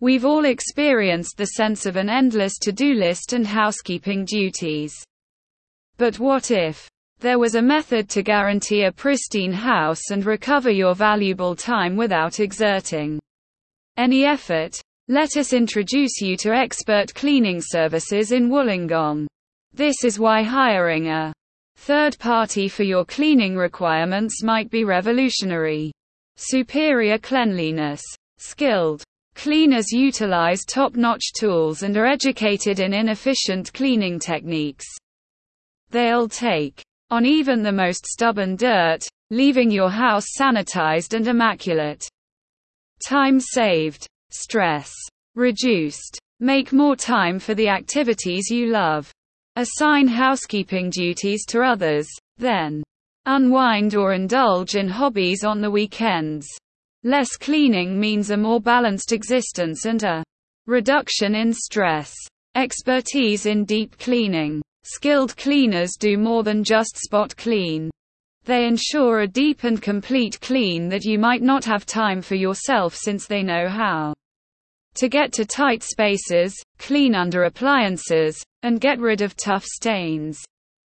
We've all experienced the sense of an endless to-do list and housekeeping duties. But what if there was a method to guarantee a pristine house and recover your valuable time without exerting any effort? Let us introduce you to expert cleaning services in Wollongong. This is why hiring a third party for your cleaning requirements might be revolutionary. Superior cleanliness. Skilled cleaners utilize top-notch tools and are educated in inefficient cleaning techniques. They'll take on even the most stubborn dirt, leaving your house sanitized and immaculate. Time saved. Stress reduced. Make more time for the activities you love. Assign housekeeping duties to others, then unwind or indulge in hobbies on the weekends. Less cleaning means a more balanced existence and a reduction in stress. Expertise in deep cleaning. Skilled cleaners do more than just spot clean. They ensure a deep and complete clean that you might not have time for yourself, since they know how to get to tight spaces, clean under appliances, and get rid of tough stains.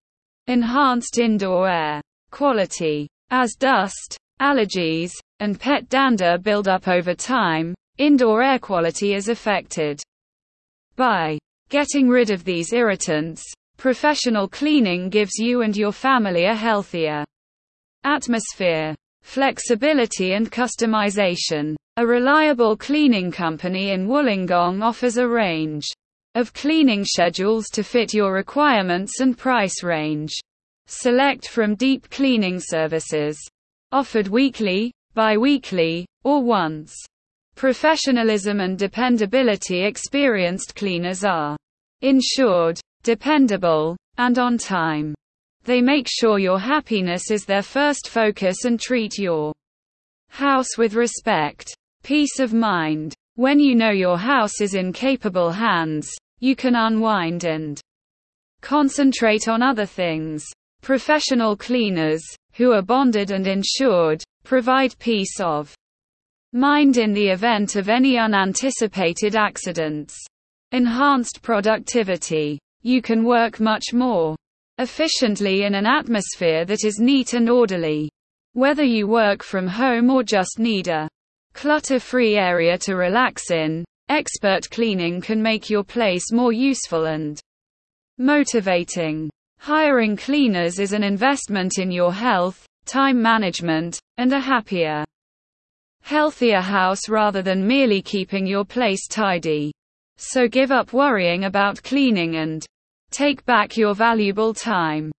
Enhanced indoor air quality. As dust, allergies, and pet dander build up over time, indoor air quality is affected. By getting rid of these irritants, professional cleaning gives you and your family a healthier atmosphere. Flexibility and customization. A reliable cleaning company in Wollongong offers a range of cleaning schedules to fit your requirements and price range. Select from deep cleaning services. Offered weekly, bi-weekly, or once. Professionalism and dependability. Experienced cleaners are insured, dependable, and on time. They make sure your happiness is their first focus and treat your house with respect. Peace of mind. When you know your house is in capable hands, you can unwind and concentrate on other things. Professional cleaners, who are bonded and insured, provide peace of mind in the event of any unanticipated accidents. Enhanced productivity. You can work much more efficiently in an atmosphere that is neat and orderly. Whether you work from home or just need a clutter-free area to relax in, expert cleaning can make your place more useful and motivating. Hiring cleaners is an investment in your health, time management, and a happier, healthier house rather than merely keeping your place tidy. So give up worrying about cleaning and take back your valuable time.